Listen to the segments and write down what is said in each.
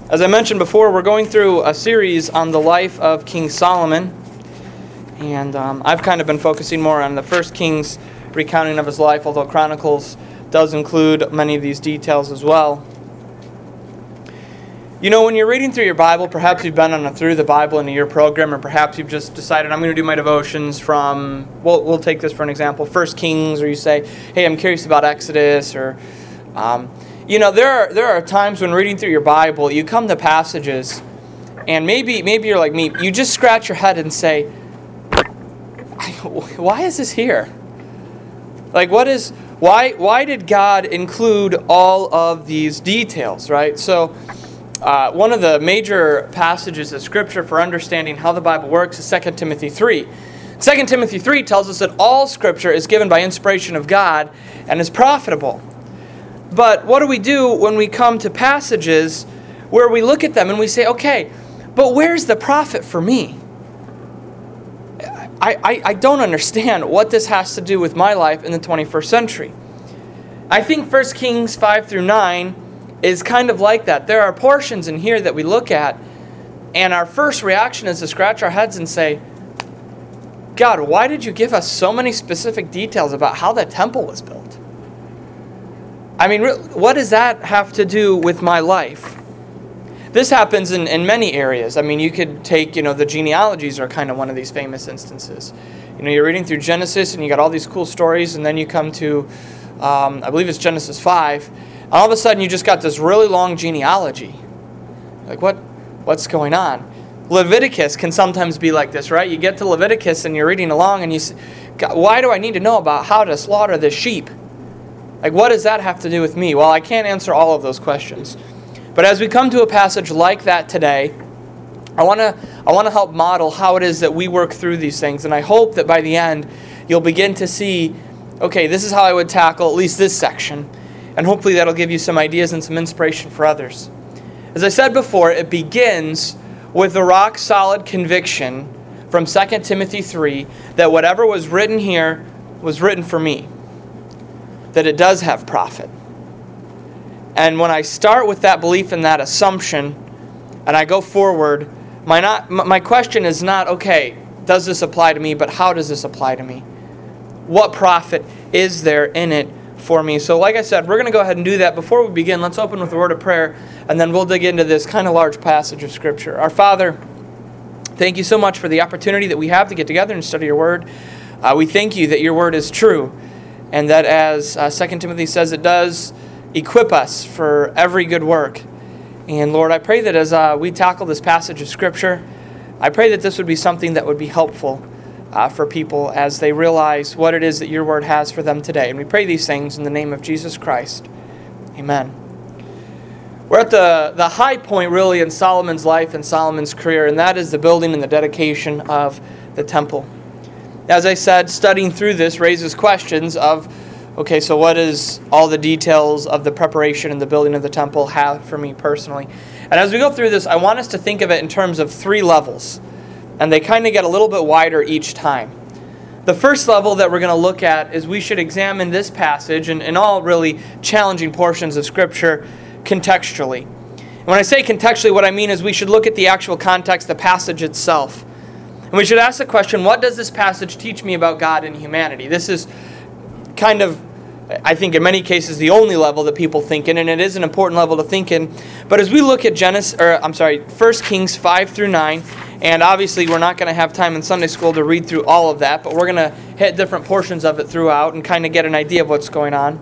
As I mentioned before, we're going through a series on the life of King Solomon. And I've kind of been focusing more on the First Kings recounting of his life, although Chronicles does include many of these details as well. You know, when you're reading through your Bible, perhaps you've been on a Through the Bible in a Year program, or perhaps you've just decided, I'm going to do my devotions from, we'll take this for an example, First Kings, or you say, hey, I'm curious about Exodus, or... You know, there are times when reading through your Bible, you come to passages, and maybe you're like me, you just scratch your head and say, why is this here? Like, why did God include all of these details, right? So, one of the major passages of Scripture for understanding how the Bible works is 2 Timothy 3. 2 Timothy 3 tells us that all Scripture is given by inspiration of God and is profitable. But what do we do when we come to passages where we look at them and we say, okay, but where's the profit for me? I don't understand what this has to do with my life in the 21st century. I think 1 Kings 5 through 9 is kind of like that. There are portions in here that we look at, and our first reaction is to scratch our heads and say, God, why did you give us so many specific details about how the temple was built? I mean, what does that have to do with my life? This happens in many areas. I mean, you could take, the genealogies are kind of one of these famous instances. You're reading through Genesis and you got all these cool stories, and then you come to, I believe it's Genesis 5, and all of a sudden you just got this really long genealogy. Like, what's going on? Leviticus can sometimes be like this, right? You get to Leviticus and you're reading along and you say, God, why do I need to know about how to slaughter this sheep? Like, what does that have to do with me? Well, I can't answer all of those questions. But as we come to a passage like that today, I want to help model how it is that we work through these things. And I hope that by the end, you'll begin to see, okay, this is how I would tackle at least this section. And hopefully that'll give you some ideas and some inspiration for others. As I said before, it begins with the rock-solid conviction from 2 Timothy 3 that whatever was written here was written for me. That it does have profit. And when I start with that belief and that assumption, and I go forward, my question is not, okay, does this apply to me, but how does this apply to me? What profit is there in it for me? So like I said, we're going to go ahead and do that. Before we begin, let's open with a word of prayer, and then we'll dig into this kind of large passage of Scripture. Our Father, thank you so much for the opportunity that we have to get together and study your word. We thank you that your word is true. And that as 2 Timothy says, it does equip us for every good work. And Lord, I pray that as we tackle this passage of Scripture, I pray that this would be something that would be helpful for people as they realize what it is that your word has for them today. And we pray these things in the name of Jesus Christ. Amen. We're at the high point really in Solomon's life and Solomon's career, and that is the building and the dedication of the temple. As I said, studying through this raises questions of, okay, so what does all the details of the preparation and the building of the temple have for me personally? And as we go through this, I want us to think of it in terms of 3 levels. And they kind of get a little bit wider each time. The first level that we're going to look at is we should examine this passage and all really challenging portions of Scripture contextually. And when I say contextually, what I mean is we should look at the actual context, the passage itself. And we should ask the question, what does this passage teach me about God and humanity? This is kind of, I think in many cases, the only level that people think in, and it is an important level to think in. But as we look at 1 Kings 5 through 9, and obviously we're not going to have time in Sunday school to read through all of that, but we're going to hit different portions of it throughout and kind of get an idea of what's going on.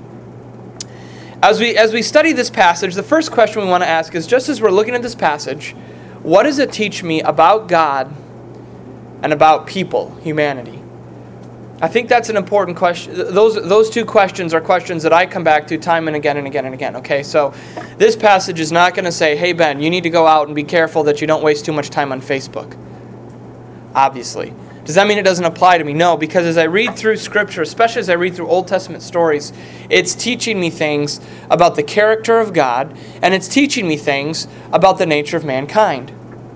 As we study this passage, the first question we want to ask is, just as we're looking at this passage, what does it teach me about God and about people, humanity? I think that's an important question. Those 2 questions are questions that I come back to time and again and again and again. Okay, so this passage is not going to say, hey Ben, you need to go out and be careful that you don't waste too much time on Facebook. Obviously. Does that mean it doesn't apply to me? No, because as I read through Scripture, especially as I read through Old Testament stories, it's teaching me things about the character of God, and it's teaching me things about the nature of mankind.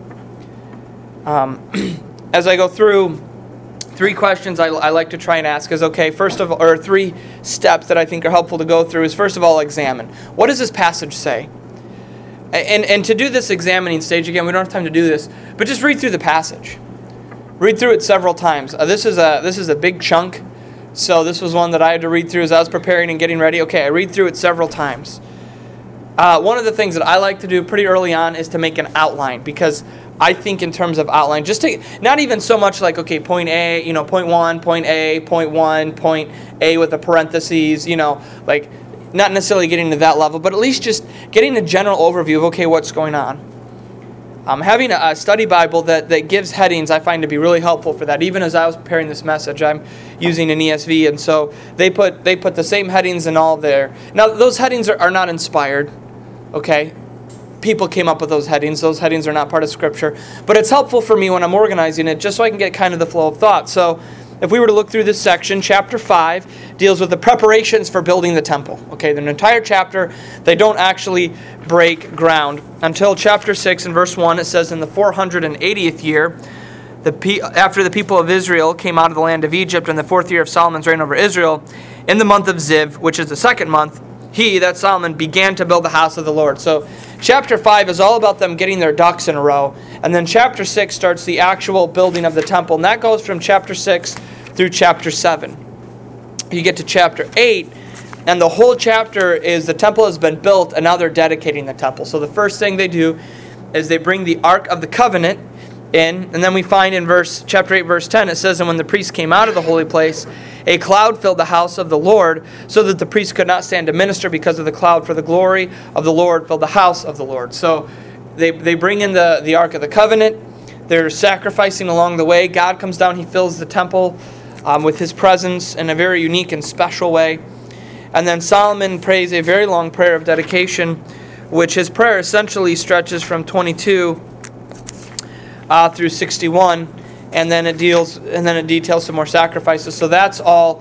As I go through, 3 questions I like to try and ask is, okay, first of all, or 3 steps that I think are helpful to go through is, first of all, examine. What does this passage say? And to do this examining stage, again, we don't have time to do this, but just read through the passage. Read through it several times. This is a big chunk, so this was one that I had to read through as I was preparing and getting ready. Okay, I read through it several times. One of the things that I like to do pretty early on is to make an outline, because I think in terms of outline, just to, not even so much like, okay, point A, point 1, point A, point 1, point A with the parentheses, like not necessarily getting to that level, but at least just getting a general overview of, okay, what's going on. Having a study Bible that gives headings I find to be really helpful for that. Even as I was preparing this message, I'm using an ESV, and so they put the same headings and all there. Now, those headings are not inspired, okay? People came up with those headings. Those headings are not part of Scripture. But it's helpful for me when I'm organizing it, just so I can get kind of the flow of thought. So if we were to look through this section, chapter 5 deals with the preparations for building the temple. Okay, the entire chapter, they don't actually break ground. Until chapter 6 and verse 1, it says, in the 480th year, after the people of Israel came out of the land of Egypt in the 4th year of Solomon's reign over Israel, in the month of Ziv, which is the second month, that Solomon, began to build the house of the Lord. So chapter 5 is all about them getting their ducks in a row. And then chapter 6 starts the actual building of the temple. And that goes from chapter 6 through chapter 7. You get to chapter 8, and the whole chapter is the temple has been built, and now they're dedicating the temple. So the first thing they do is they bring the Ark of the Covenant in. And then we find in chapter 8, verse 10, it says, and when the priests came out of the holy place, a cloud filled the house of the Lord, so that the priests could not stand to minister because of the cloud, for the glory of the Lord filled the house of the Lord. So they bring in the Ark of the Covenant. They're sacrificing along the way. God comes down. He fills the temple with His presence in a very unique and special way. And then Solomon prays a very long prayer of dedication, which his prayer essentially stretches from 22 through 61. And then it details some more sacrifices. So that's all,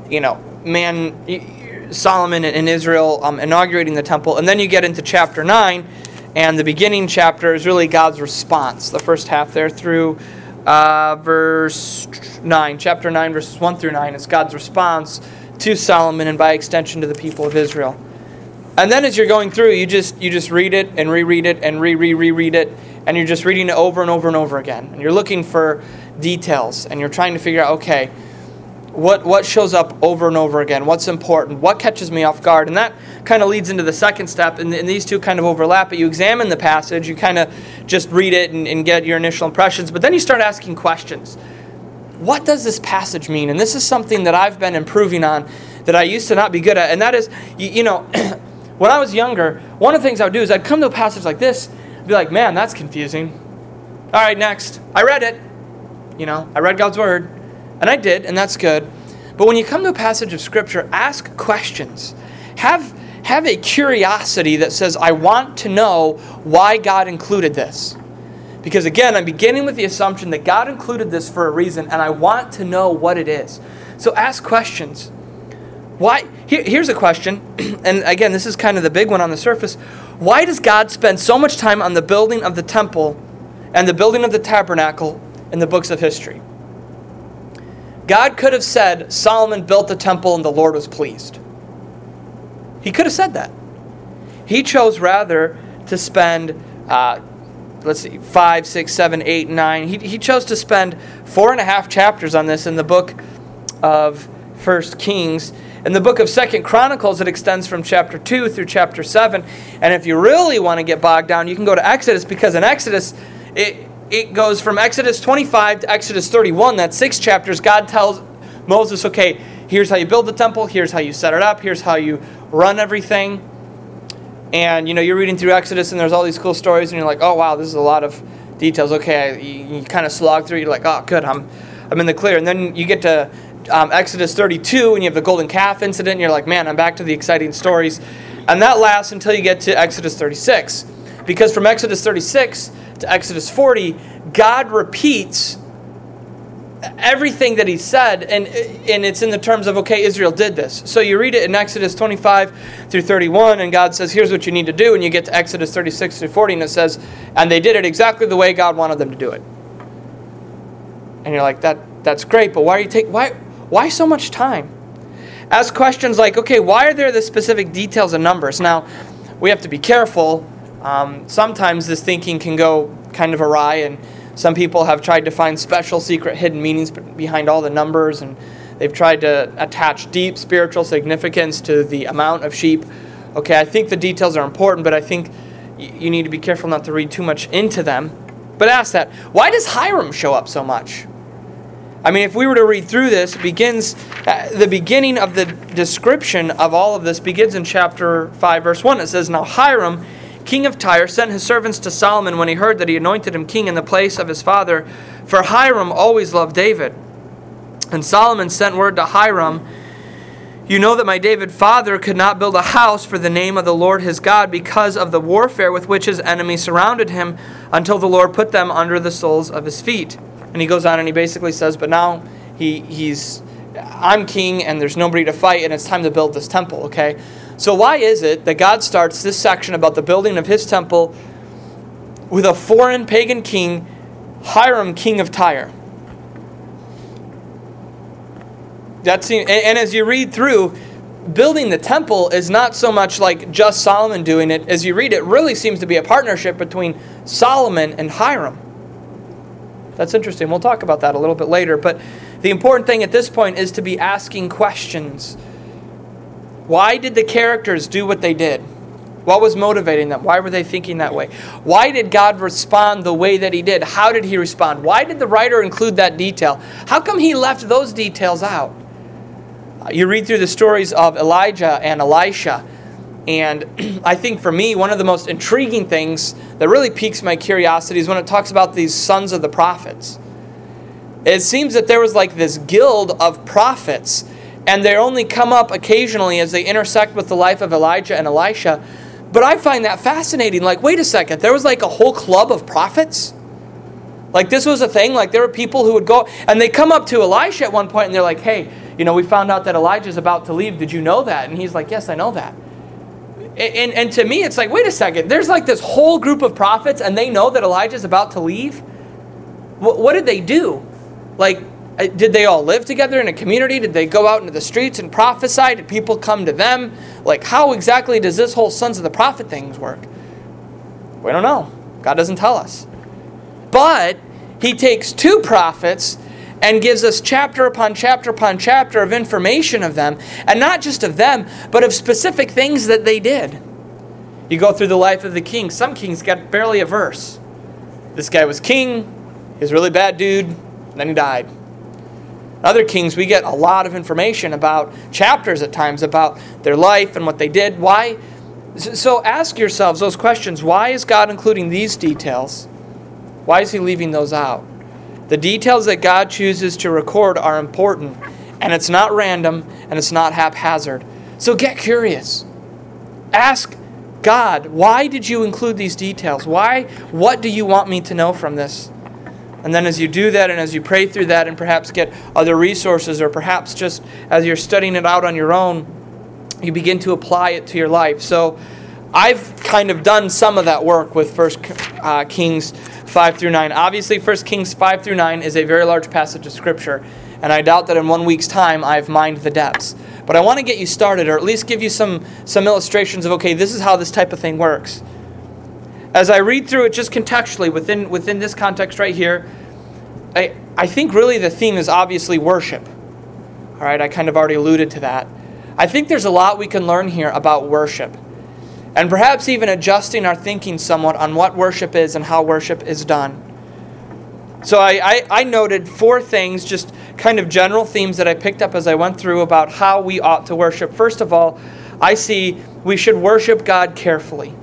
Solomon and Israel inaugurating the temple. And then you get into chapter 9, and the beginning chapter is really God's response. The first half there through verse 9. Chapter 9, verses 1 through 9 is God's response to Solomon and by extension to the people of Israel. And then as you're going through, you just read it and reread it and reread it. And you're just reading it over and over and over again. And you're looking for details. And you're trying to figure out, okay, what shows up over and over again? What's important? What catches me off guard? And that kind of leads into the second step. And these two kind of overlap. But you examine the passage. You kind of just read it and get your initial impressions. But then you start asking questions. What does this passage mean? And this is something that I've been improving on that I used to not be good at. And that is, when I was younger, one of the things I would do is I'd come to a passage like this, be like, man, that's confusing. All right, next. I read it. I read God's Word. And I did, and that's good. But when you come to a passage of Scripture, ask questions. Have a curiosity that says, I want to know why God included this. Because again, I'm beginning with the assumption that God included this for a reason, and I want to know what it is. So ask questions. Why? Here's a question, and again, this is kind of the big one on the surface. Why does God spend so much time on the building of the temple and the building of the tabernacle in the books of history? God could have said, Solomon built the temple and the Lord was pleased. He could have said that. He chose rather to spend, 5, 6, 7, 8, 9. He chose to spend 4.5 chapters on this in the book of 1 Kings. In the book of 2 Chronicles, it extends from chapter 2 through chapter 7. And if you really want to get bogged down, you can go to Exodus, because in Exodus, it goes from Exodus 25 to Exodus 31. That's 6 chapters. God tells Moses, okay, here's how you build the temple, here's how you set it up, here's how you run everything. And, you're reading through Exodus, and there's all these cool stories, and you're like, oh, wow, this is a lot of details. Okay, you kind of slog through, you're like, oh, good, I'm in the clear. And then you get to Exodus 32, and you have the golden calf incident, and you're like, man, I'm back to the exciting stories. And that lasts until you get to Exodus 36. Because from Exodus 36 to Exodus 40, God repeats everything that He said, and it's in the terms of, okay, Israel did this. So you read it in Exodus 25 through 31, and God says, here's what you need to do. And you get to Exodus 36 through 40, and it says, and they did it exactly the way God wanted them to do it. And you're like, that's great, but why so much time? Ask questions like, okay, why are there the specific details and numbers? Now, we have to be careful Sometimes this thinking can go kind of awry, and some people have tried to find special, secret, hidden meanings behind all the numbers, and they've tried to attach deep spiritual significance to the amount of sheep. Okay, I think the details are important, but I think you need to be careful not to read too much into them. But ask that, why does Hiram show up so much? I mean, if we were to read through this, the beginning of the description of all of this begins in chapter 5, verse 1. It says, "Now Hiram, king of Tyre, sent his servants to Solomon when he heard that he anointed him king in the place of his father, for Hiram always loved David. And Solomon sent word to Hiram, 'You know that my David father could not build a house for the name of the Lord his God because of the warfare with which his enemies surrounded him, until the Lord put them under the soles of his feet.'" And he goes on and he basically says, but now I'm king and there's nobody to fight and it's time to build this temple, okay? So why is it that God starts this section about the building of his temple with a foreign pagan king, Hiram, king of Tyre? And as you read through, building the temple is not so much like just Solomon doing it. As you read, it really seems to be a partnership between Solomon and Hiram. That's interesting. We'll talk about that a little bit later. But the important thing at this point is to be asking questions. Why did the characters do what they did? What was motivating them? Why were they thinking that way? Why did God respond the way that he did? How did he respond? Why did the writer include that detail? How come he left those details out? You read through the stories of Elijah and Elisha, and I think for me, one of the most intriguing things that really piques my curiosity is when it talks about these sons of the prophets. It seems that there was like this guild of prophets, and they only come up occasionally as they intersect with the life of Elijah and Elisha. But I find that fascinating. Like, wait a second, there was like a whole club of prophets? Like this was a thing? Like there were people who would go, and they come up to Elisha at one point and they're like, "Hey, we found out that Elijah's about to leave. Did you know that?" And he's like, "Yes, I know that." And to me, it's like, wait a second. There's like this whole group of prophets, and they know that Elijah's about to leave? What did they do? Like, did they all live together in a community? Did they go out into the streets and prophesy? Did people come to them? Like, how exactly does this whole sons of the prophet things work? We don't know. God doesn't tell us. But he takes two prophets and gives us chapter upon chapter upon chapter of information of them, and not just of them, but of specific things that they did. You go through the life of the king. Some kings got barely a verse. This guy was king, he was a really bad dude, and then he died. Other kings, we get a lot of information about chapters at times about their life and what they did. Why? So ask yourselves those questions. Why is God including these details? Why is he leaving those out? The details that God chooses to record are important, and it's not random, and it's not haphazard. So get curious. Ask God, why did you include these details? Why? What do you want me to know from this? And then as you do that, and as you pray through that, and perhaps get other resources, or perhaps just as you're studying it out on your own, you begin to apply it to your life. So I've kind of done some of that work with 1 Kings 5 through 9. Obviously, 1 Kings 5 through 9 is a very large passage of Scripture, and I doubt that in 1 week's time I've mined the depths. But I want to get you started, or at least give you some illustrations of, okay, this is how this type of thing works. As I read through it just contextually, within this context right here, I think really the theme is obviously worship. All right, I kind of already alluded to that. I think there's a lot we can learn here about worship, and perhaps even adjusting our thinking somewhat on what worship is and how worship is done. So I noted 4 things, just kind of general themes that I picked up as I went through about how we ought to worship. First of all, I see we should worship God carefully.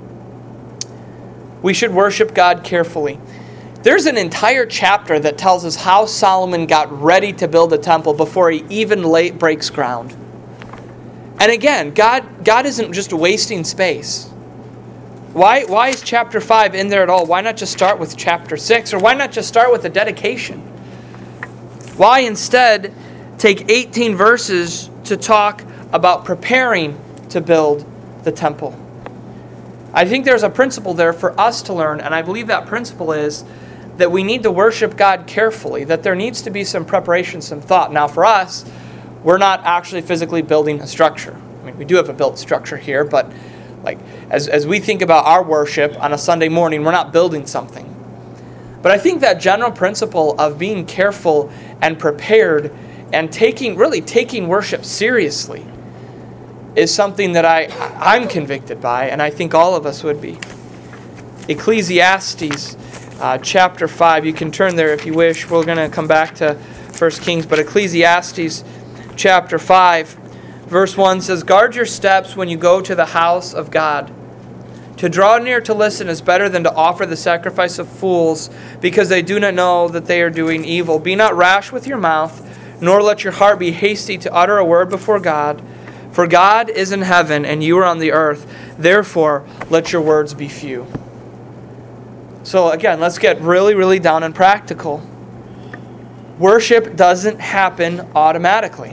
We should worship God carefully. There's an entire chapter that tells us how Solomon got ready to build a temple before he even breaks ground. And again, God isn't just wasting space. Why is chapter 5 in there at all? Why not just start with chapter 6? Or why not just start with the dedication? Why instead take 18 verses to talk about preparing to build the temple? I think there's a principle there for us to learn, and I believe that principle is that we need to worship God carefully, that there needs to be some preparation, some thought. Now for us, we're not actually physically building a structure. I mean, we do have a built structure here, but Like, as we think about our worship on a Sunday morning, we're not building something. But I think that general principle of being careful and prepared and taking worship seriously is something that I'm convicted by, and I think all of us would be. Ecclesiastes chapter 5. You can turn there if you wish. We're going to come back to 1 Kings, but Ecclesiastes chapter 5, verse 1 says, "Guard your steps when you go to the house of God. To draw near to listen is better than to offer the sacrifice of fools, because they do not know that they are doing evil. Be not rash with your mouth, nor let your heart be hasty to utter a word before God. For God is in heaven, and you are on the earth. Therefore, let your words be few." So again, let's get really, really down and practical. Worship doesn't happen automatically.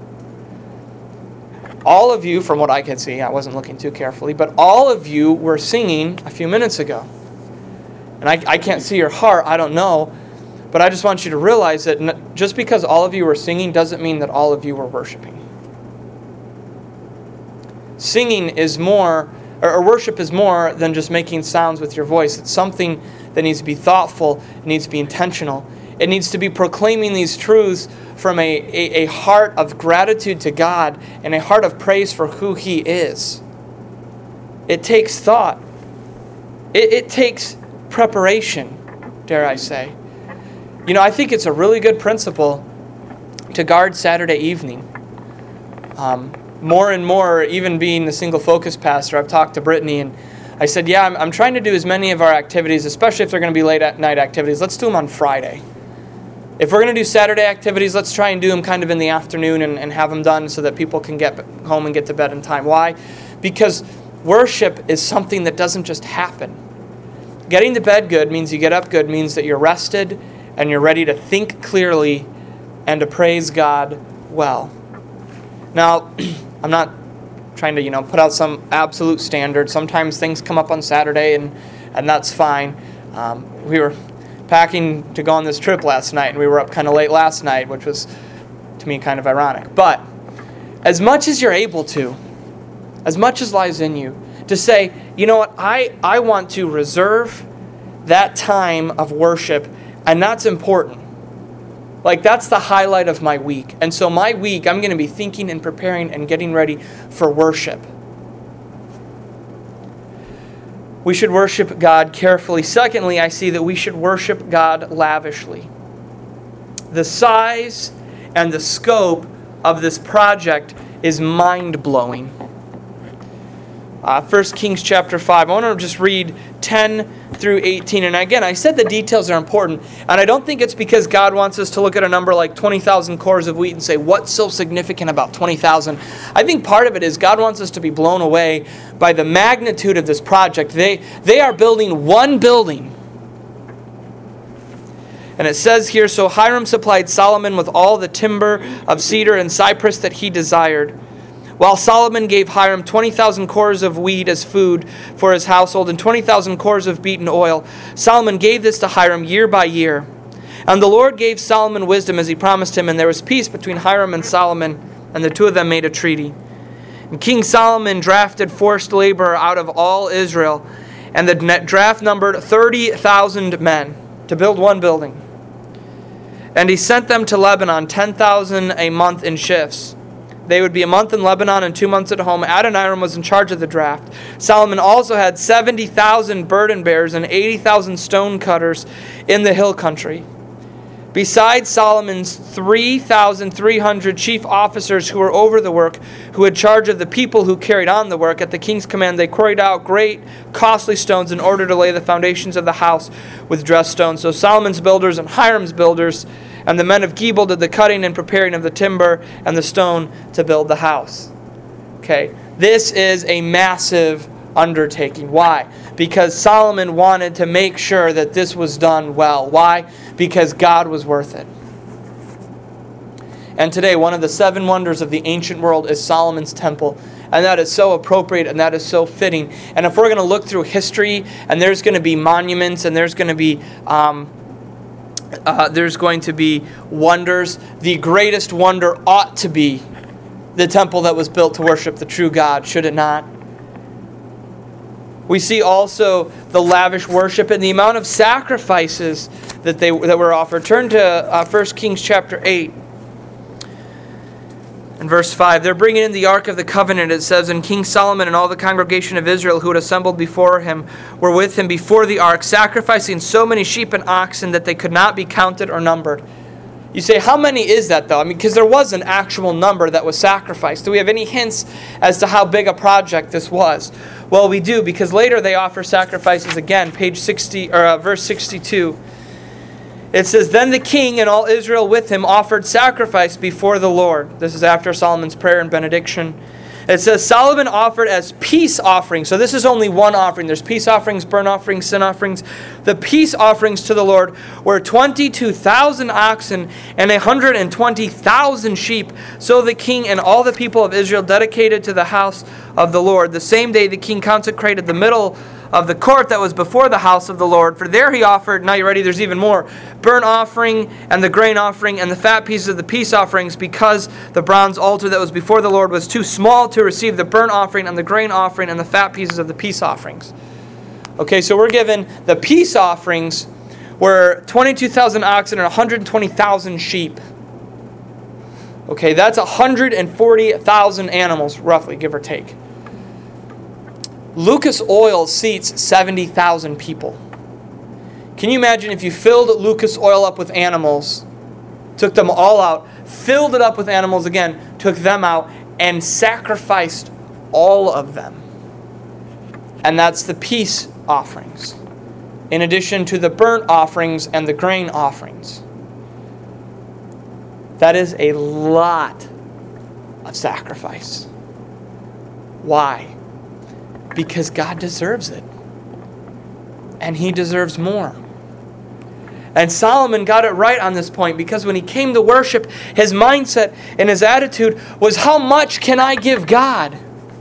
All of you, from what I can see, I wasn't looking too carefully, but all of you were singing a few minutes ago. And I can't see your heart, I don't know, but I just want you to realize that just because all of you were singing doesn't mean that all of you were worshiping. Singing is more, or worship is more than just making sounds with your voice. It's something that needs to be thoughtful, it needs to be intentional. It needs to be proclaiming these truths from a heart of gratitude to God and a heart of praise for who He is. It takes thought. It takes preparation, dare I say. You know, I think it's a really good principle to guard Saturday evening. More and more, even being the single focus pastor, I've talked to Brittany and I said, yeah, I'm trying to do as many of our activities, especially if they're going to be late at night activities, let's do them on Friday. If we're going to do Saturday activities, let's try and do them kind of in the afternoon and have them done so that people can get home and get to bed in time. Why? Because worship is something that doesn't just happen. Getting to bed good means you get up good, means that you're rested and you're ready to think clearly and to praise God well. Now, I'm not trying to, put out some absolute standard. Sometimes things come up on Saturday and that's fine. We were packing to go on this trip last night, and we were up kind of late last night, which was, to me, kind of ironic. But as much as you're able to, as much as lies in you, to say, you know what, I want to reserve that time of worship, and that's important. Like, that's the highlight of my week. And so my week, I'm going to be thinking and preparing and getting ready for worship. We should worship God carefully. Secondly, I see that we should worship God lavishly. The size and the scope of this project is mind-blowing. 1 Kings chapter 5. I want to just read 10 through 18. And again, I said the details are important. And I don't think it's because God wants us to look at a number like 20,000 cores of wheat and say, what's so significant about 20,000? I think part of it is God wants us to be blown away by the magnitude of this project. They are building one building. And it says here, so Hiram supplied Solomon with all the timber of cedar and cypress that he desired, while Solomon gave Hiram 20,000 cores of wheat as food for his household and 20,000 cores of beaten oil. Solomon gave this to Hiram year by year. And the Lord gave Solomon wisdom as he promised him, and there was peace between Hiram and Solomon, and the two of them made a treaty. And King Solomon drafted forced labor out of all Israel, and the draft numbered 30,000 men to build one building. And he sent them to Lebanon, 10,000 a month in shifts. They would be a month in Lebanon and 2 months at home. Adoniram was in charge of the draft. Solomon also had 70,000 burden bearers and 80,000 stone cutters in the hill country. Besides Solomon's 3,300 chief officers who were over the work, who had charge of the people who carried on the work, at the king's command they quarried out great costly stones in order to lay the foundations of the house with dressed stones. So Solomon's builders and Hiram's builders and the men of Gebal did the cutting and preparing of the timber and the stone to build the house. Okay, this is a massive undertaking. Why? Because Solomon wanted to make sure that this was done well. Why? Because God was worth it. And today, one of the 7 wonders of the ancient world is Solomon's temple. And that is so appropriate and that is so fitting. And if we're going to look through history, and there's going to be monuments and there's going to be wonders, the greatest wonder ought to be the temple that was built to worship the true God, should it not? We see also the lavish worship and the amount of sacrifices that were offered. Turn to 1 Kings chapter 8 and verse 5. They're bringing in the Ark of the Covenant. It says, "And King Solomon and all the congregation of Israel who had assembled before him were with him before the ark, sacrificing so many sheep and oxen that they could not be counted or numbered." You say, how many is that though? I mean, because there was an actual number that was sacrificed. Do we have any hints as to how big a project this was? Well, we do, because later they offer sacrifices again. Page 60 or verse 62. It says, "Then the king and all Israel with him offered sacrifice before the Lord." This is after Solomon's prayer and benediction. It says, "Solomon offered as peace offerings." So this is only one offering. There's peace offerings, burnt offerings, sin offerings. The peace offerings to the Lord were 22,000 oxen and 120,000 sheep. So the king and all the people of Israel dedicated to the house of the Lord. The same day the king consecrated the middle of the court that was before the house of the Lord. For there he offered, now you ready, there's even more, burnt offering and the grain offering and the fat pieces of the peace offerings, because the bronze altar that was before the Lord was too small to receive the burnt offering and the grain offering and the fat pieces of the peace offerings. Okay, so we're given the peace offerings were 22,000 oxen and 120,000 sheep. Okay, that's 140,000 animals, roughly, give or take. Lucas Oil seats 70,000 people. Can you imagine if you filled Lucas Oil up with animals, took them all out, filled it up with animals again, took them out, and sacrificed all of them? And that's the peace offerings, in addition to the burnt offerings and the grain offerings. That is a lot of sacrifice. Why? Because God deserves it. And He deserves more. And Solomon got it right on this point, because when he came to worship, his mindset and his attitude was, how much can I give God?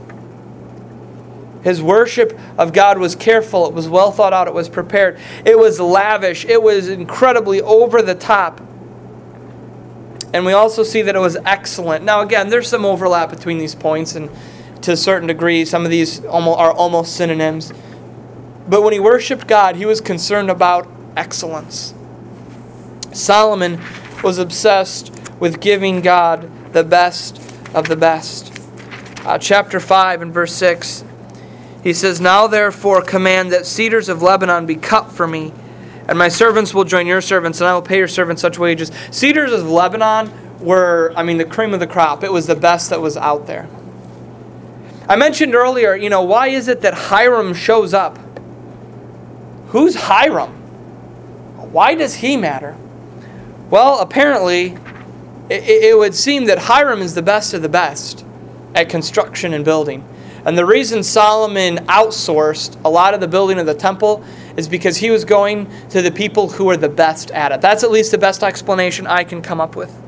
His worship of God was careful. It was well thought out. It was prepared. It was lavish. It was incredibly over the top. And we also see that it was excellent. Now again, there's some overlap between these points, and to a certain degree, some of these are almost synonyms. But when he worshiped God, he was concerned about excellence. Solomon was obsessed with giving God the best of the best. Chapter 5 and verse 6, he says, "Now therefore command that cedars of Lebanon be cut for me, and my servants will join your servants, and I will pay your servants such wages." Cedars of Lebanon were, the cream of the crop. It was the best that was out there. I mentioned earlier, why is it that Hiram shows up? Who's Hiram? Why does he matter? Well, apparently, it would seem that Hiram is the best of the best at construction and building. And the reason Solomon outsourced a lot of the building of the temple is because he was going to the people who were the best at it. That's at least the best explanation I can come up with.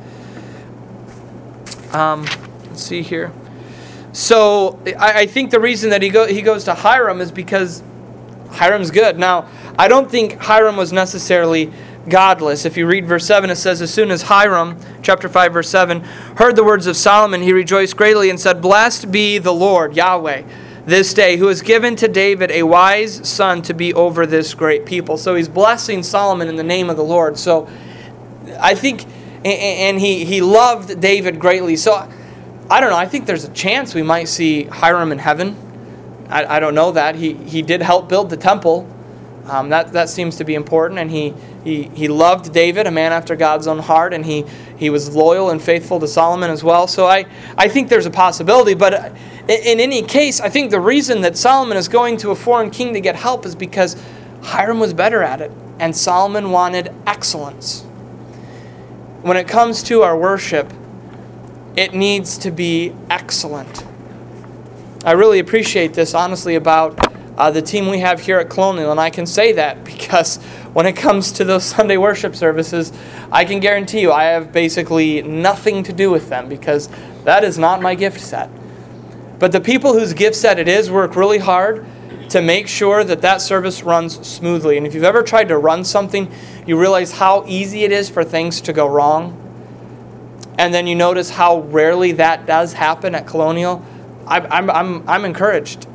Let's see here. So I think the reason that he goes to Hiram is because Hiram's good. Now, I don't think Hiram was necessarily godless. If you read verse 7, it says, "As soon as Hiram," chapter 5, verse 7, "heard the words of Solomon, he rejoiced greatly and said, 'Blessed be the Lord, Yahweh, this day, who has given to David a wise son to be over this great people.'" So he's blessing Solomon in the name of the Lord. So I think, and he loved David greatly. So I don't know, I think there's a chance we might see Hiram in heaven. I don't know that. He did help build the temple. That seems to be important. And he loved David, a man after God's own heart, and he was loyal and faithful to Solomon as well. So I think there's a possibility. But in any case, I think the reason that Solomon is going to a foreign king to get help is because Hiram was better at it, and Solomon wanted excellence. When it comes to our worship, it needs to be excellent. I really appreciate this, honestly, about the team we have here at Colonial, and I can say that because when it comes to those Sunday worship services, I can guarantee you I have basically nothing to do with them, because that is not my gift set. But the people whose gift set it is work really hard to make sure that service runs smoothly. And if you've ever tried to run something, you realize how easy it is for things to go wrong. And then you notice how rarely that does happen at Colonial. I'm encouraged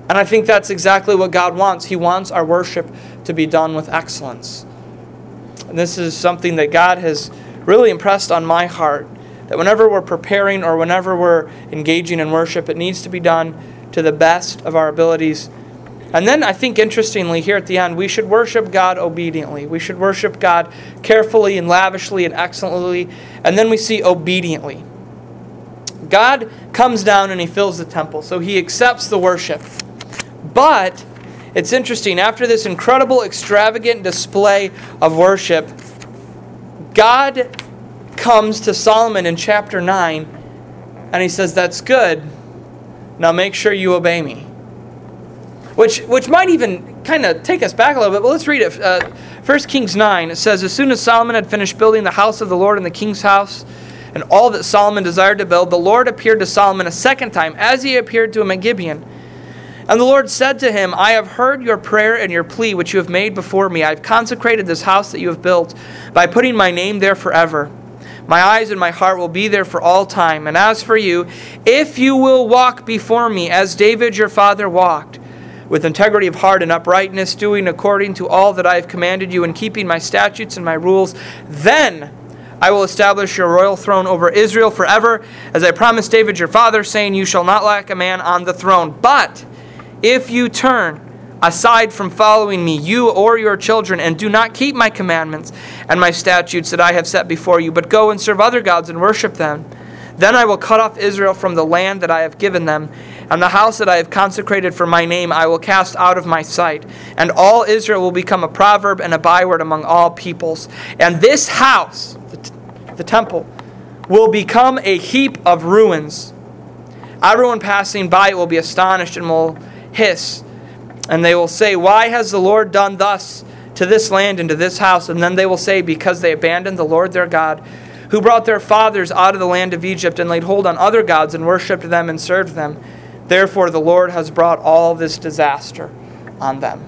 And I think that's exactly what God wants. He wants our worship to be done with excellence. And this is something that God has really impressed on my heart, that whenever we're preparing or whenever we're engaging in worship, it needs to be done to the best of our abilities. And then I think interestingly here at the end, we should worship God obediently. We should worship God carefully and lavishly and excellently. And then we see obediently. God comes down and He fills the temple, so He accepts the worship. But it's interesting, after this incredible, extravagant display of worship, God comes to Solomon in chapter 9, and He says, "That's good. Now make sure you obey me." Which might even kind of take us back a little bit, but let's read it. 1 Kings 9, it says, "As soon as Solomon had finished building the house of the Lord and the king's house, and all that Solomon desired to build, the Lord appeared to Solomon a second time, as He appeared to him at Gibeon. And the Lord said to him, I have heard your prayer and your plea which you have made before me. I have consecrated this house that you have built by putting my name there forever. My eyes and my heart will be there for all time. And as for you, if you will walk before me as David your father walked, with integrity of heart and uprightness, doing according to all that I have commanded you and keeping my statutes and my rules, then I will establish your royal throne over Israel forever, as I promised David your father, saying, you shall not lack a man on the throne. But if you turn aside from following me, you or your children, and do not keep my commandments and my statutes that I have set before you, but go and serve other gods and worship them, then I will cut off Israel from the land that I have given them, and the house that I have consecrated for my name I will cast out of my sight. And all Israel will become a proverb and a byword among all peoples. And this house, the temple, will become a heap of ruins. Everyone passing by it will be astonished and will hiss. And they will say, why has the Lord done thus to this land and to this house? And then they will say, because they abandoned the Lord their God, who brought their fathers out of the land of Egypt, and laid hold on other gods and worshipped them and served them. Therefore the Lord has brought all this disaster on them.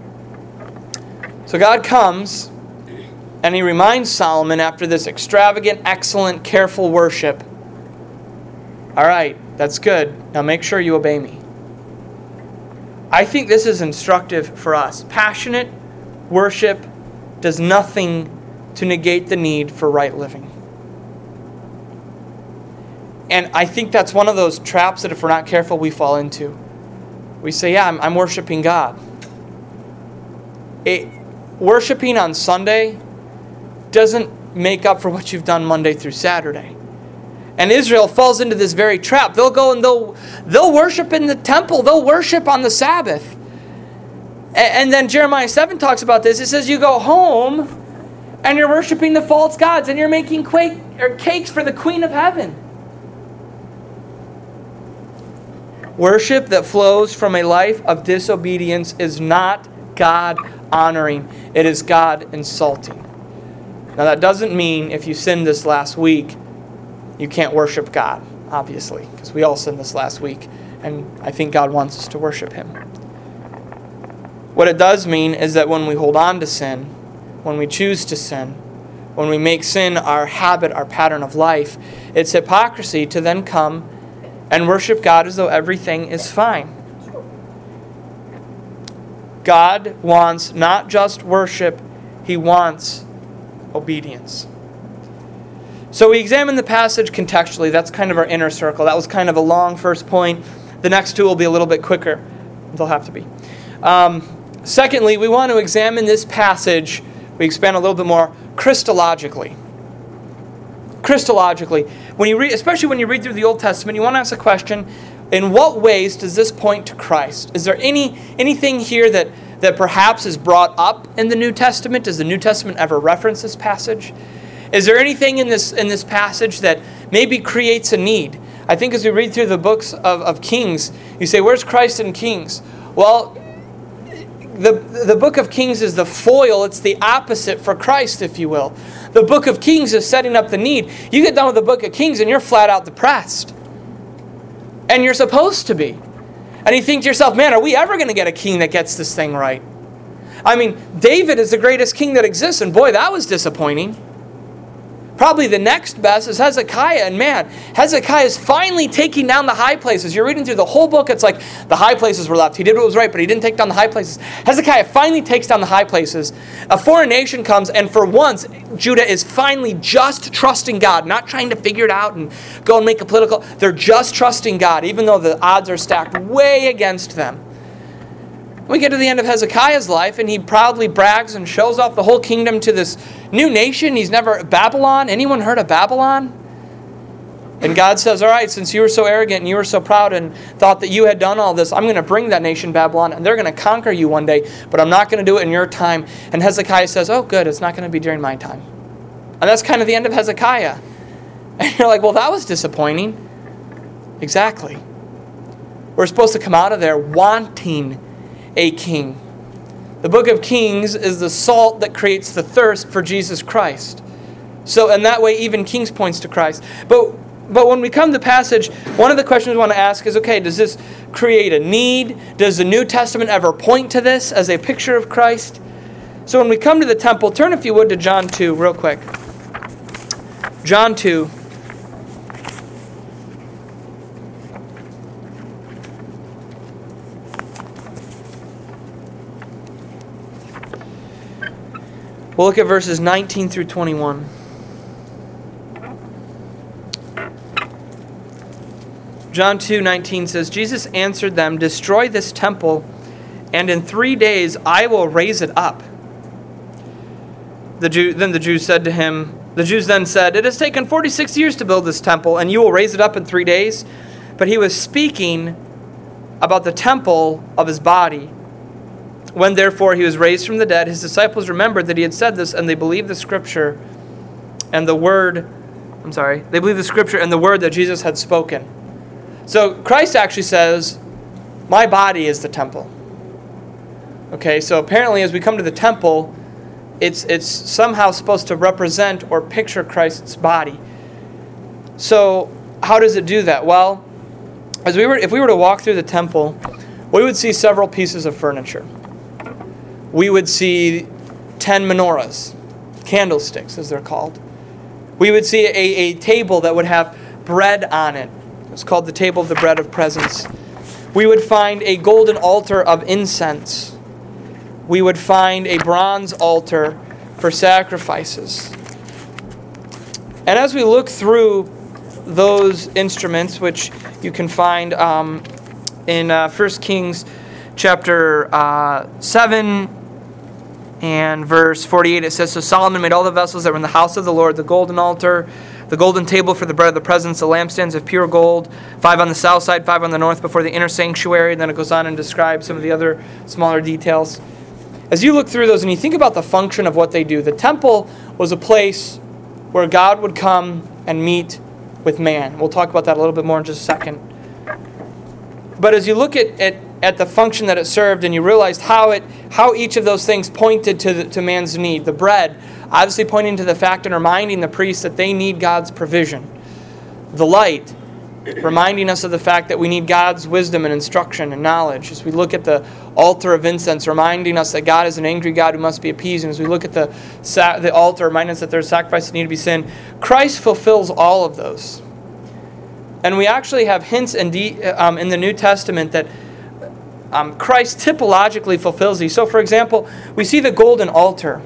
So God comes, and He reminds Solomon after this extravagant, excellent, careful worship, all right, that's good. Now make sure you obey me. I think this is instructive for us. Passionate worship does nothing to negate the need for right living. And I think that's one of those traps that if we're not careful, we fall into. We say, yeah, I'm worshiping God. Worshiping on Sunday doesn't make up for what you've done Monday through Saturday. And Israel falls into this very trap. They'll go and they'll worship in the temple. They'll worship on the Sabbath. And then Jeremiah 7 talks about this. It says you go home and you're worshiping the false gods and you're making cakes for the Queen of Heaven. Worship that flows from a life of disobedience is not God honoring. It is God insulting. Now that doesn't mean if you sinned this last week, you can't worship God, obviously, because we all sinned this last week, and I think God wants us to worship Him. What it does mean is that when we hold on to sin, when we choose to sin, when we make sin our habit, our pattern of life, it's hypocrisy to then come and worship God as though everything is fine. God wants not just worship, He wants obedience. So we examine the passage contextually. That's kind of our inner circle. That was kind of a long first point. The next two will be a little bit quicker. They'll have to be. Secondly, we want to examine this passage. We expand a little bit more Christologically. Christologically. Especially when you read through the Old Testament, you want to ask the question, in what ways does this point to Christ? Is there anything here that perhaps is brought up in the New Testament? Does the New Testament ever reference this passage? Is there anything in this passage that maybe creates a need? I think as we read through the books of Kings, you say, where's Christ in Kings? Well, the book of Kings is the foil. It's the opposite for Christ, if you will. The book of Kings is setting up the need. You get done with the book of Kings and you're flat out depressed. And you're supposed to be. And you think to yourself, man, are we ever going to get a king that gets this thing right? I mean, David is the greatest king that exists, and boy, that was disappointing. Probably the next best is Hezekiah. And man, Hezekiah is finally taking down the high places. You're reading through the whole book, it's like the high places were left. He did what was right, but he didn't take down the high places. Hezekiah finally takes down the high places. A foreign nation comes, and for once, Judah is finally just trusting God, not trying to figure it out and go and make a political. They're just trusting God, even though the odds are stacked way against them. We get to the end of Hezekiah's life, and he proudly brags and shows off the whole kingdom to this new nation. He's never, Babylon. Anyone heard of Babylon? And God says, all right, since you were so arrogant and you were so proud and thought that you had done all this, I'm going to bring that nation, Babylon, and they're going to conquer you one day, but I'm not going to do it in your time. And Hezekiah says, oh, good, it's not going to be during my time. And that's kind of the end of Hezekiah. And you're like, well, that was disappointing. Exactly. We're supposed to come out of there wanting a king. The book of Kings is the salt that creates the thirst for Jesus Christ. So in that way, even Kings points to Christ. But when we come to the passage, one of the questions we want to ask is, okay, does this create a need? Does the New Testament ever point to this as a picture of Christ? So when we come to the temple, turn if you would to John 2 real quick. John 2. We'll look at verses 19 through 21. John 2:19 says, Jesus answered them, destroy this temple, and in 3 days I will raise it up. Then the Jews said to him, the Jews then said, it has taken 46 years to build this temple, and you will raise it up in 3 days? But he was speaking about the temple of his body. When therefore he was raised from the dead, his disciples remembered that he had said this, and they believed the scripture and the word that Jesus had spoken. So Christ actually says, my body is the temple. Okay, so apparently as we come to the temple, it's somehow supposed to represent or picture Christ's body. So how does it do that? Well, if we were to walk through the temple, we would see several pieces of furniture. We would see 10 menorahs, candlesticks as they're called. We would see a table that would have bread on it. It's called the table of the bread of presence. We would find a golden altar of incense. We would find a bronze altar for sacrifices. And as we look through those instruments, which you can find in 1 Kings chapter 7 and verse 48, it says, so Solomon made all the vessels that were in the house of the Lord, the golden altar, the golden table for the bread of the presence, the lampstands of pure gold, 5 on the south side, 5 on the north, before the inner sanctuary. And then it goes on and describes some of the other smaller details. As you look through those and you think about the function of what they do, the temple was a place where God would come and meet with man. We'll talk about that a little bit more in just a second. But as you look at the function that it served, and you realized how each of those things pointed to man's need. The bread, obviously pointing to the fact and reminding the priests that they need God's provision. The light, reminding us of the fact that we need God's wisdom and instruction and knowledge. As we look at the altar of incense, reminding us that God is an angry God who must be appeased. And as we look at the altar, reminding us that there's sacrifices that need to be sinned. Christ fulfills all of those. And we actually have hints in the New Testament that Christ typologically fulfills these. So, for example, we see the golden altar.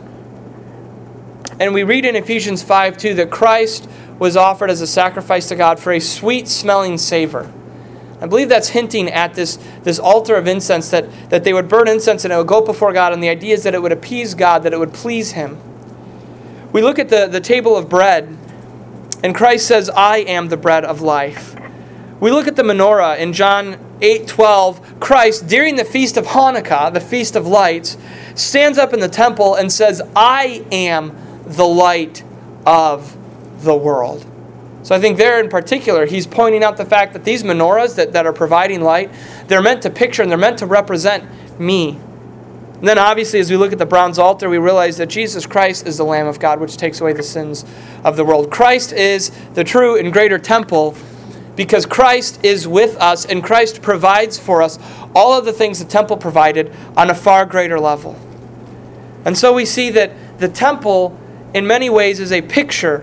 And we read in Ephesians 5:2 that Christ was offered as a sacrifice to God for a sweet-smelling savor. I believe that's hinting at this altar of incense, that they would burn incense and it would go before God, and the idea is that it would appease God, that it would please Him. We look at the table of bread, and Christ says, I am the bread of life. We look at the menorah in John 8:12. Christ, during the Feast of Hanukkah, the Feast of Lights, stands up in the temple and says, I am the light of the world. So I think there in particular, he's pointing out the fact that these menorahs that are providing light, they're meant to picture and they're meant to represent me. And then obviously as we look at the bronze altar, we realize that Jesus Christ is the Lamb of God, which takes away the sins of the world. Christ is the true and greater temple because Christ is with us and Christ provides for us all of the things the temple provided on a far greater level. And so we see that the temple in many ways is a picture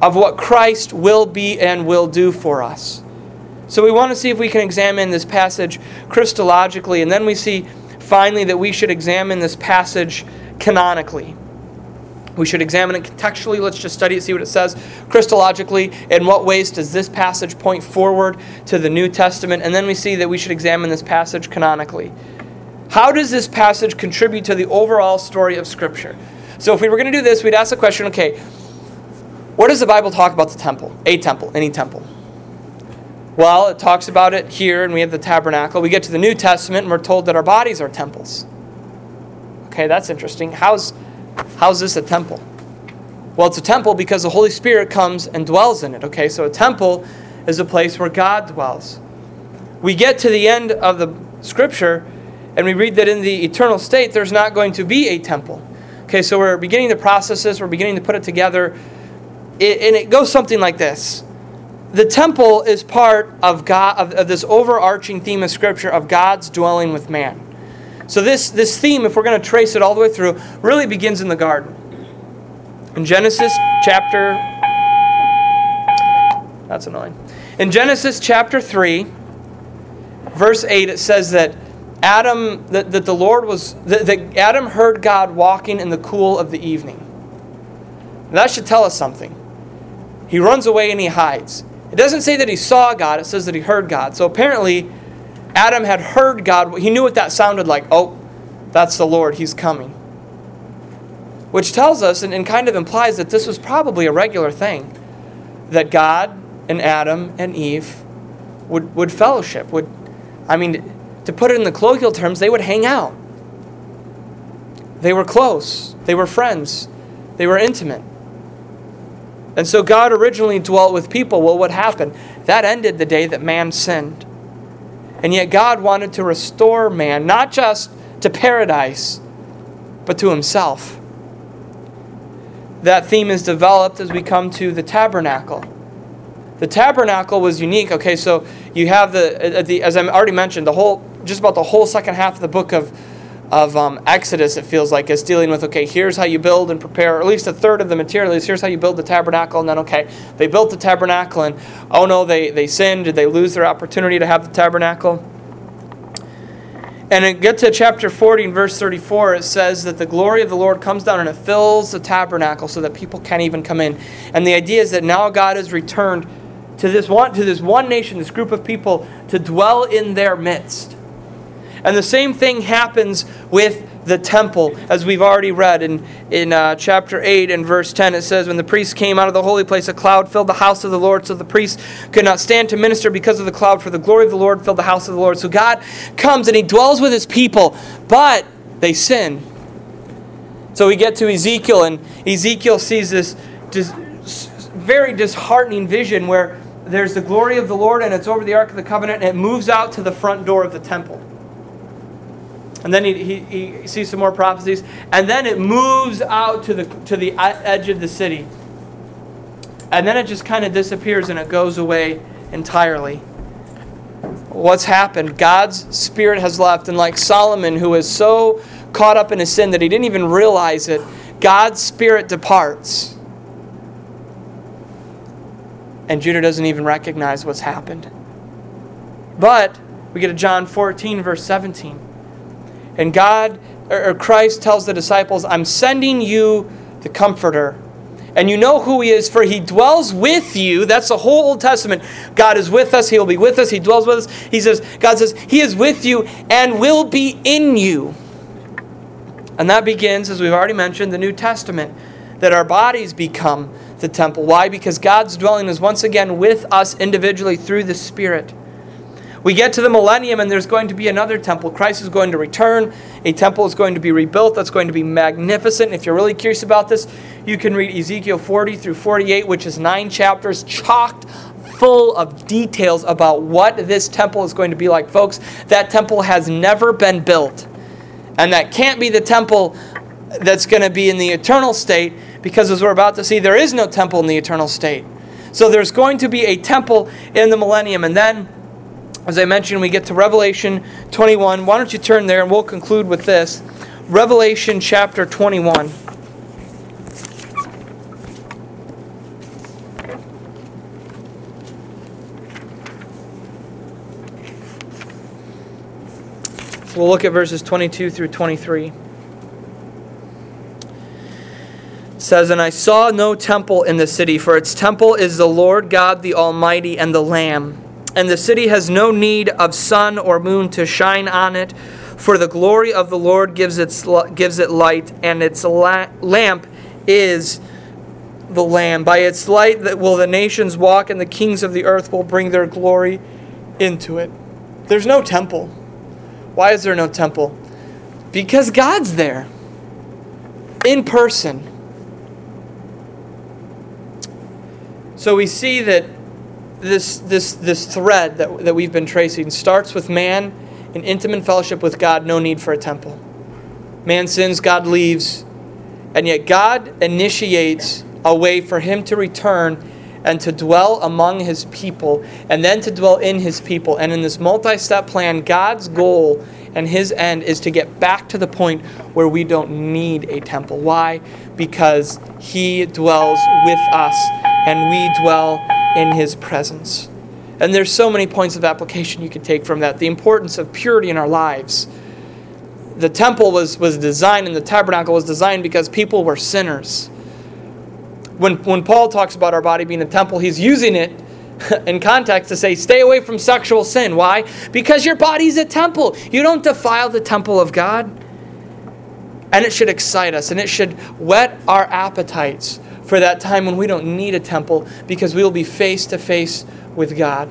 of what Christ will be and will do for us. So we want to see if we can examine this passage Christologically, and then we see finally that we should examine this passage canonically. We should examine it contextually. Let's just study it, see what it says. Christologically, in what ways does this passage point forward to the New Testament? And then we see that we should examine this passage canonically. How does this passage contribute to the overall story of Scripture? So if we were going to do this, we'd ask the question, okay, where does the Bible talk about the temple? A temple, any temple. Well, it talks about it here, and we have the tabernacle. We get to the New Testament, and we're told that our bodies are temples. Okay, that's interesting. How's this a temple? Well, it's a temple because the Holy Spirit comes and dwells in it. Okay, so a temple is a place where God dwells. We get to the end of the Scripture, and we read that in the eternal state, there's not going to be a temple. Okay, so we're beginning to process this. We're beginning to put it together. And it goes something like this. The temple is part of God, of this overarching theme of Scripture of God's dwelling with man. So this theme, if we're going to trace it all the way through, really begins in the garden. In Genesis chapter... That's annoying. In Genesis chapter 3, verse 8, it says that Adam heard God walking in the cool of the evening. And that should tell us something. He runs away and he hides. It doesn't say that he saw God, it says that he heard God. So apparently, Adam had heard God. He knew what that sounded like. Oh, that's the Lord. He's coming. Which tells us and kind of implies that this was probably a regular thing. That God and Adam and Eve would fellowship. To put it in the colloquial terms, they would hang out. They were close. They were friends. They were intimate. And so God originally dwelt with people. Well, what happened? That ended the day that man sinned. And yet God wanted to restore man, not just to paradise, but to himself. That theme is developed as we come to the tabernacle. The tabernacle was unique. Okay, so you have as I already mentioned, just about the whole second half of the book of Exodus, it feels like, is dealing with, okay, here's how you build and prepare, or at least a third of the material is, here's how you build the tabernacle, and then, okay, they built the tabernacle, and, oh no, they sinned, did they lose their opportunity to have the tabernacle? And it get to chapter 40 and verse 34, it says that the glory of the Lord comes down and it fills the tabernacle so that people can't even come in. And the idea is that now God has returned to this one nation, this group of people, to dwell in their midst. And the same thing happens with the temple, as we've already read in chapter 8 and verse 10. It says, when the priests came out of the holy place, a cloud filled the house of the Lord, so the priests could not stand to minister because of the cloud, for the glory of the Lord filled the house of the Lord. So God comes and He dwells with His people, but they sin. So we get to Ezekiel, and Ezekiel sees this very disheartening vision where there's the glory of the Lord, and it's over the Ark of the Covenant, and it moves out to the front door of the temple. And then he sees some more prophecies. And then it moves out to the edge of the city. And then it just kind of disappears and it goes away entirely. What's happened? God's Spirit has left. And like Solomon, who is so caught up in his sin that he didn't even realize it, God's Spirit departs. And Judah doesn't even recognize what's happened. But we get to John 14, verse 17. And Christ tells the disciples, I'm sending you the Comforter. And you know who He is, for He dwells with you. That's the whole Old Testament. God is with us. He will be with us. He dwells with us. God says, He is with you and will be in you. And that begins, as we've already mentioned, the New Testament, that our bodies become the temple. Why? Because God's dwelling is once again with us individually through the Spirit. We get to the millennium and there's going to be another temple. Christ is going to return. A temple is going to be rebuilt. That's going to be magnificent. If you're really curious about this, you can read Ezekiel 40 through 48, which is 9 chapters, chocked full of details about what this temple is going to be like. Folks, that temple has never been built. And that can't be the temple that's going to be in the eternal state, because as we're about to see, there is no temple in the eternal state. So there's going to be a temple in the millennium. And then, as I mentioned, we get to Revelation 21. Why don't you turn there and we'll conclude with this. Revelation chapter 21. We'll look at verses 22 through 23. It says, "And I saw no temple in the city, for its temple is the Lord God the Almighty and the Lamb. And the city has no need of sun or moon to shine on it, for the glory of the Lord gives it light, and its lamp is the Lamb. By its light will the nations walk, and the kings of the earth will bring their glory into it." There's no temple. Why is there no temple? Because God's there, in person. So we see that this thread that we've been tracing starts with man in intimate fellowship with God, no need for a temple. Man sins, God leaves, and yet God initiates a way for him to return and to dwell among his people, and then to dwell in his people. And in this multi-step plan, God's goal and his end is to get back to the point where we don't need a temple. Why? Because he dwells with us, and we dwell in his presence. And there's so many points of application you could take from that. The importance of purity in our lives. The temple was designed, and the tabernacle was designed because people were sinners. When Paul talks about our body being a temple, he's using it in context to say, stay away from sexual sin. Why? Because your body's a temple. You don't defile the temple of God. And it should excite us, and it should whet our appetites for that time when we don't need a temple, because we will be face to face with God.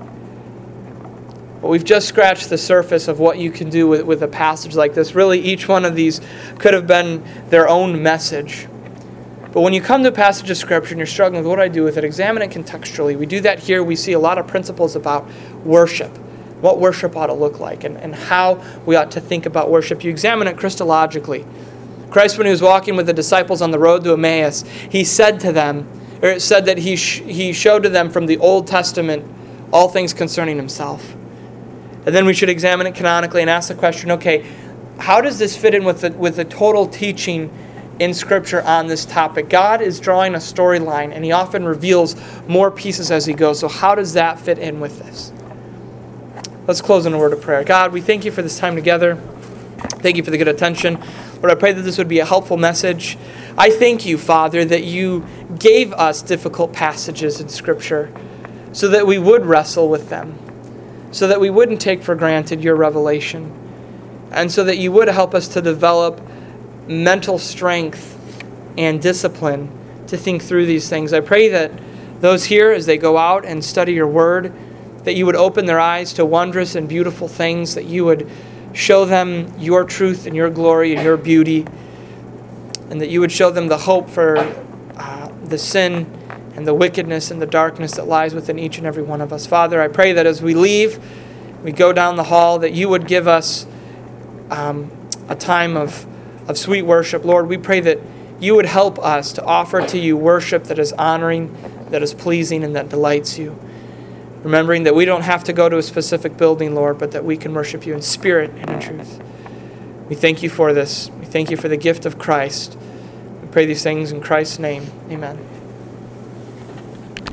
But we've just scratched the surface of what you can do with a passage like this. Really, each one of these could have been their own message. But when you come to a passage of Scripture and you're struggling with what do I do with it, examine it contextually. We do that here. We see a lot of principles about worship, what worship ought to look like, and how we ought to think about worship. You examine it Christologically. Christ, when he was walking with the disciples on the road to Emmaus, he said to them, or it said that he showed to them from the Old Testament all things concerning himself. And then we should examine it canonically and ask the question, okay, how does this fit in with the total teaching in Scripture on this topic? God is drawing a storyline, and he often reveals more pieces as he goes. So how does that fit in with this? Let's close in a word of prayer. God, we thank you for this time together. Thank you for the good attention. Lord, I pray that this would be a helpful message. I thank you, Father, that you gave us difficult passages in Scripture so that we would wrestle with them, so that we wouldn't take for granted your revelation, and so that you would help us to develop mental strength and discipline to think through these things. I pray that those here, as they go out and study your word, that you would open their eyes to wondrous and beautiful things, that you would show them your truth and your glory and your beauty, and that you would show them the hope for the sin and the wickedness and the darkness that lies within each and every one of us. Father, I pray that as we leave, we go down the hall, that you would give us a time of sweet worship. Lord, we pray that you would help us to offer to you worship that is honoring, that is pleasing, and that delights you. Remembering that we don't have to go to a specific building, Lord, but that we can worship you in spirit and in truth. We thank you for this. We thank you for the gift of Christ. We pray these things in Christ's name. Amen.